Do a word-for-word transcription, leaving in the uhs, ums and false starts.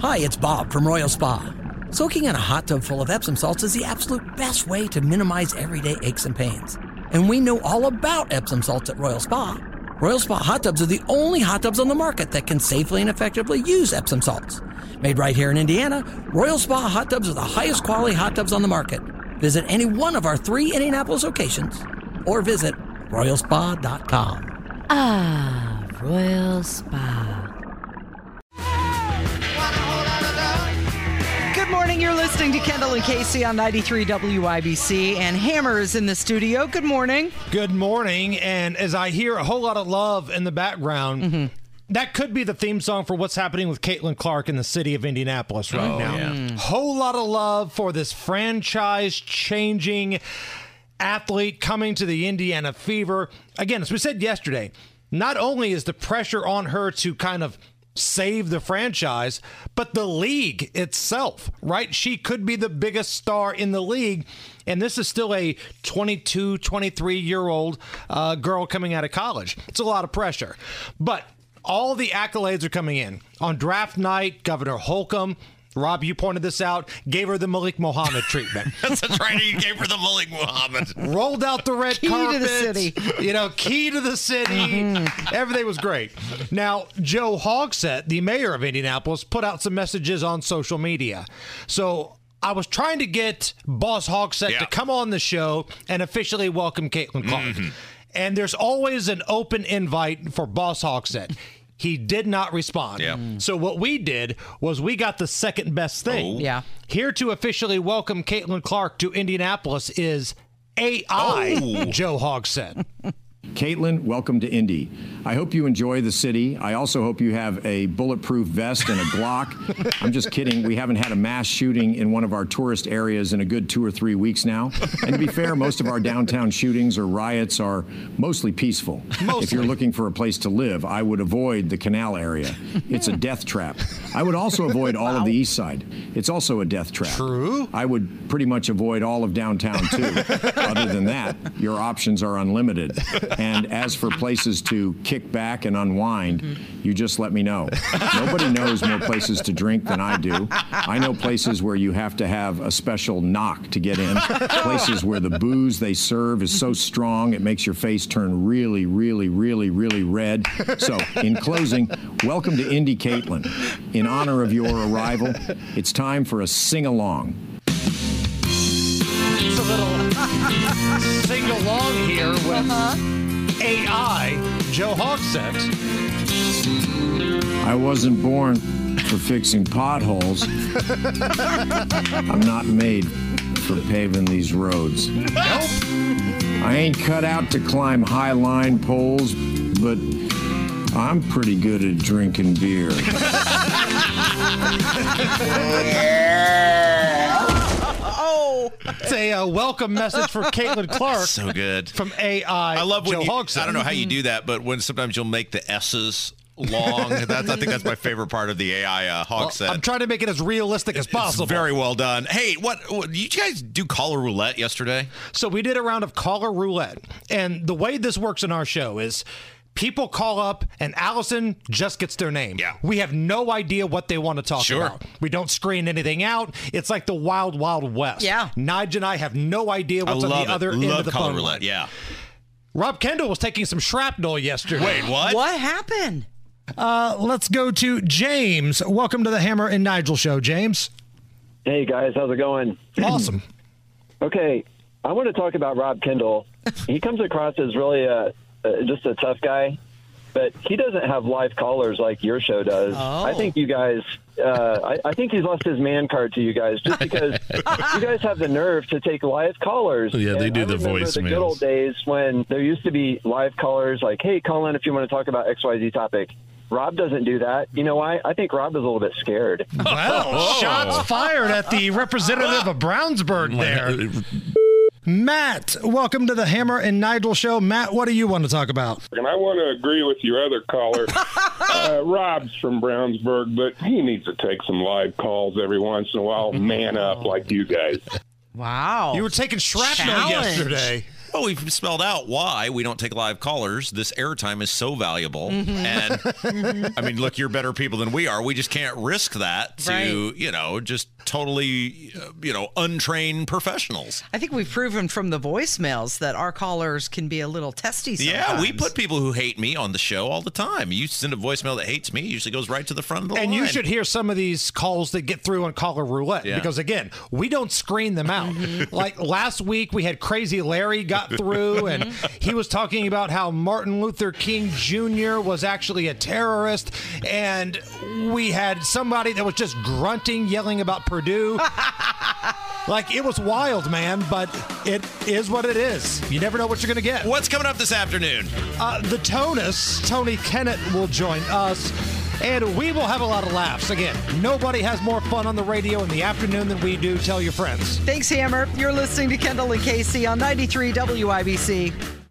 Hi, it's Bob from Royal Spa. Soaking in a hot tub full of Epsom salts is the absolute best way to minimize everyday aches and pains. And we know all about Epsom salts at Royal Spa. Royal Spa hot tubs are the only hot tubs on the market that can safely and effectively use Epsom salts. Made right here in Indiana, Royal Spa hot tubs are the highest quality hot tubs on the market. Visit any one of our three Indianapolis locations or visit royal spa dot com. Ah, Royal Spa. Good morning. You're listening to Kendall and Casey on ninety-three W I B C, and Hammer is in the studio. Good morning. Good morning. And as I hear a whole lot of love in the background, mm-hmm. that could be the theme song for what's happening with Caitlin Clark in the city of Indianapolis right oh, now. Yeah. Whole lot of love for this franchise-changing athlete coming to the Indiana Fever. Again, as we said yesterday, not only is the pressure on her to kind of save the franchise, but the league itself, right? She could be the biggest star in the league, and this is still a twenty-two, twenty-three-year-old uh, girl coming out of college. It's a lot of pressure. But all the accolades are coming in. On draft night, Governor Holcomb, Rob, you pointed this out, gave her the Malik Muhammad treatment. That's right. He gave her the Malik Muhammad. Rolled out the red key carpet. Key to the city. You know, key to the city. Mm-hmm. Everything was great. Now, Joe Hogsett, the mayor of Indianapolis, put out some messages on social media. So I was trying to get Boss Hogsett yeah. to come on the show and officially welcome Caitlin Clark. Mm-hmm. And there's always an open invite for Boss Hogsett. He did not respond. Yep. So what we did was we got the second best thing. Oh. Yeah. Here to officially welcome Caitlin Clark to Indianapolis is A I Oh. Joe Hogsett. Caitlin, welcome to Indy. I hope you enjoy the city. I also hope you have a bulletproof vest and a Glock. I'm just kidding. We haven't had a mass shooting in one of our tourist areas in a good two or three weeks now. And to be fair, most of our downtown shootings or riots are mostly peaceful. Mostly. If you're looking for a place to live, I would avoid the canal area. It's a death trap. I would also avoid all wow. of the east side. It's also a death trap. True. I would pretty much avoid all of downtown, too. Other than that, your options are unlimited. And as for places to kick back and unwind, mm-hmm. you just let me know. Nobody knows more places to drink than I do. I know places where you have to have a special knock to get in. Places where the booze they serve is so strong it makes your face turn really, really, really, really red. So, in closing, welcome to Indy, Caitlin. In honor of your arrival, it's time for a sing-along. It's a little sing-along here with uh-huh. A I Joe Hogsett. I wasn't born for fixing potholes. I'm not made for paving these roads. Nope. I ain't cut out to climb high line poles, but I'm pretty good at drinking beer. It's a uh, welcome message for Caitlin Clark. So good. From A I I love when Joe you, Hogsett. I don't know how you do that, but when sometimes you'll make the S's long. That's, I think that's my favorite part of the A I uh, Hogsett. Well, I'm trying to make it as realistic as possible. It's very well done. Hey, what, what did you guys do caller roulette yesterday? So we did a round of caller roulette. And the way this works in our show is people call up and Allison just gets their name. Yeah. We have no idea what they want to talk sure. about. We don't screen anything out. It's like the wild, wild west. Yeah. Nige and I have no idea what's I on love the it. other love end of the caller phone roulette. line. Yeah. Rob Kendall was taking some shrapnel yesterday. Wait, what? What happened? Uh, let's go to James. Welcome to the Hammer and Nigel show, James. Hey, guys. How's it going? Awesome. Okay. I want to talk about Rob Kendall. He comes across as really a, a, just a tough guy, but he doesn't have live callers like your show does. Oh. I think you guys, uh, I, I think he's lost his man card to you guys just because you guys have the nerve to take live callers. Yeah, they and do I the remember voicemails. the good old days when there used to be live callers like, hey, call in if you want to talk about X Y Z topic. Rob doesn't do that. You know why? I think Rob is a little bit scared. Well, Oh. shots fired at the representative of Brownsburg there. Matt, welcome to the Hammer and Nigel show. Matt, what do you want to talk about? And I want to agree with your other caller. uh, Rob's from Brownsburg, but he needs to take some live calls every once in a while. Man up like you guys. Wow. You were taking shrapnel Challenge. yesterday. Well, we've spelled out why we don't take live callers. This airtime is so valuable. Mm-hmm. And I mean, look, you're better people than we are. We just can't risk that to, Right. you know, just totally, uh, you know, untrained professionals. I think we've proven from the voicemails that our callers can be a little testy sometimes. Yeah, we put people who hate me on the show all the time. You send a voicemail that hates me, it usually goes right to the front of the And line. you should hear some of these calls that get through on caller roulette Yeah. because, again, we don't screen them out. Like last week, we had Crazy Larry got through, and he was talking about how Martin Luther King Junior was actually a terrorist, and we had somebody that was just grunting, yelling about Purdue. Like, it was wild, man, but it is what it is. You never know what you're going to get. What's coming up this afternoon? Uh, the Tonus, Tony Kennett, will join us, and we will have a lot of laughs. Again, nobody has more fun on the radio in the afternoon than we do. Tell your friends. Thanks, Hammer. You're listening to Kendall and Casey on ninety-three W I B C.